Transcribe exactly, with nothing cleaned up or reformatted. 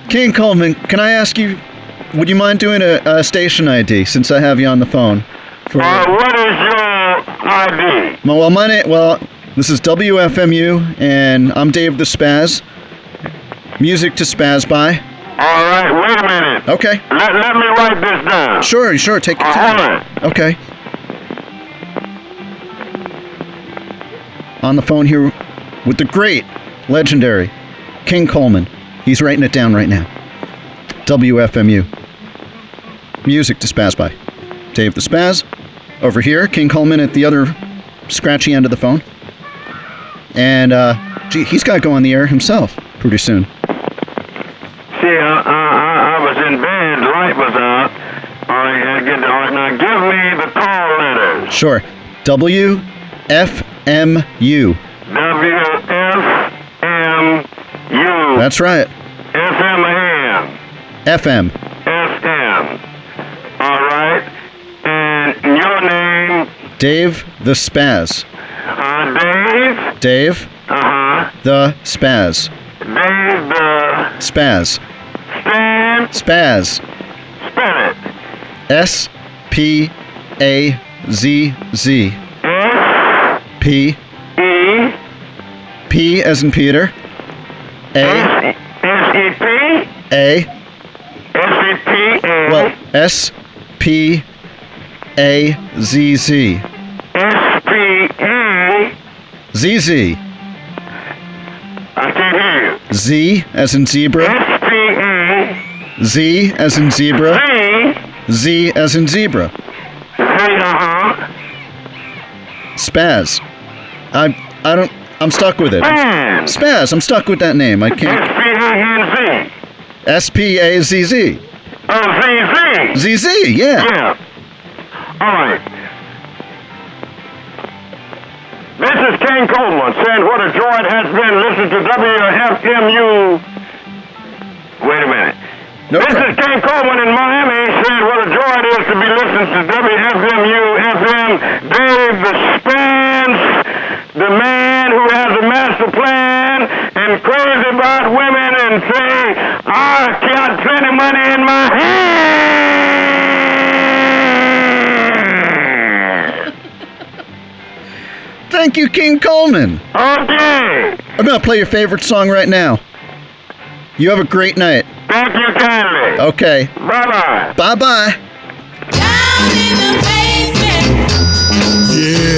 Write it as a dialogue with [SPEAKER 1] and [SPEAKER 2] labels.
[SPEAKER 1] King Coleman, can I ask you, would you mind doing a, a station I D since I have you on the phone? For,
[SPEAKER 2] uh, what is your I D?
[SPEAKER 1] Well, my name, well, this is W F M U, and I'm Dave the Spaz. Music to spaz by.
[SPEAKER 2] All right, wait a minute.
[SPEAKER 1] Okay.
[SPEAKER 2] Let, let me write this down.
[SPEAKER 1] Sure, sure, take your
[SPEAKER 2] Uh,
[SPEAKER 1] time.
[SPEAKER 2] hold on.
[SPEAKER 1] Okay. On the phone here with the great, legendary King Coleman. He's writing it down right now. W F M U. Music to spaz by. Dave the Spaz. Over here, King Coleman at the other scratchy end of the phone. And, uh, gee, he's got to go on the air himself pretty soon.
[SPEAKER 2] See, I, I, I was in bed, the light was out. All right, I get, all right, now give me the call letters.
[SPEAKER 1] Sure. W F M U.
[SPEAKER 2] W F M U.
[SPEAKER 1] That's right.
[SPEAKER 2] F M A M.
[SPEAKER 1] F M.
[SPEAKER 2] F M. All right. And your name?
[SPEAKER 1] Dave the Spaz.
[SPEAKER 2] Uh, Dave?
[SPEAKER 1] Dave
[SPEAKER 2] Uh-huh.
[SPEAKER 1] the Spaz.
[SPEAKER 2] Dave the...
[SPEAKER 1] Spaz.
[SPEAKER 2] Stan?
[SPEAKER 1] Spaz.
[SPEAKER 2] Spell it.
[SPEAKER 1] S P A Z Z.
[SPEAKER 2] S
[SPEAKER 1] P.
[SPEAKER 2] E
[SPEAKER 1] P as in Peter. A.
[SPEAKER 2] S S E P
[SPEAKER 1] A.
[SPEAKER 2] S E P A
[SPEAKER 1] Well, S P A Z Z.
[SPEAKER 2] S P A
[SPEAKER 1] Z Z.
[SPEAKER 2] I can't hear you.
[SPEAKER 1] Z as in zebra.
[SPEAKER 2] S P A
[SPEAKER 1] Z as in zebra.
[SPEAKER 2] Z
[SPEAKER 1] Z as in zebra.
[SPEAKER 2] Z uh-huh.
[SPEAKER 1] Spaz. I I don't I'm stuck with it.
[SPEAKER 2] Span.
[SPEAKER 1] Spaz, I'm stuck with that name. I can't.
[SPEAKER 2] S P A N Z.
[SPEAKER 1] S P A Z Z.
[SPEAKER 2] Oh, Z Z.
[SPEAKER 1] Z Z, yeah.
[SPEAKER 2] Yeah. All right. This is King Coleman saying what a joy it has been listening to W F M U. Wait a minute.
[SPEAKER 1] No
[SPEAKER 2] this
[SPEAKER 1] problem.
[SPEAKER 2] is King Coleman in Miami saying what a joy it is to be listening to W F M U F M. Dave the Spence, the man who has a master plan and crazy about women and say, I got plenty of money in my hand.
[SPEAKER 1] Thank you, King Coleman.
[SPEAKER 2] Okay.
[SPEAKER 1] I'm going to play your favorite song right now. You have a great night.
[SPEAKER 2] Thank you kindly.
[SPEAKER 1] Okay.
[SPEAKER 2] Bye-bye.
[SPEAKER 1] Bye-bye.
[SPEAKER 3] Down in the basement.
[SPEAKER 4] Yeah.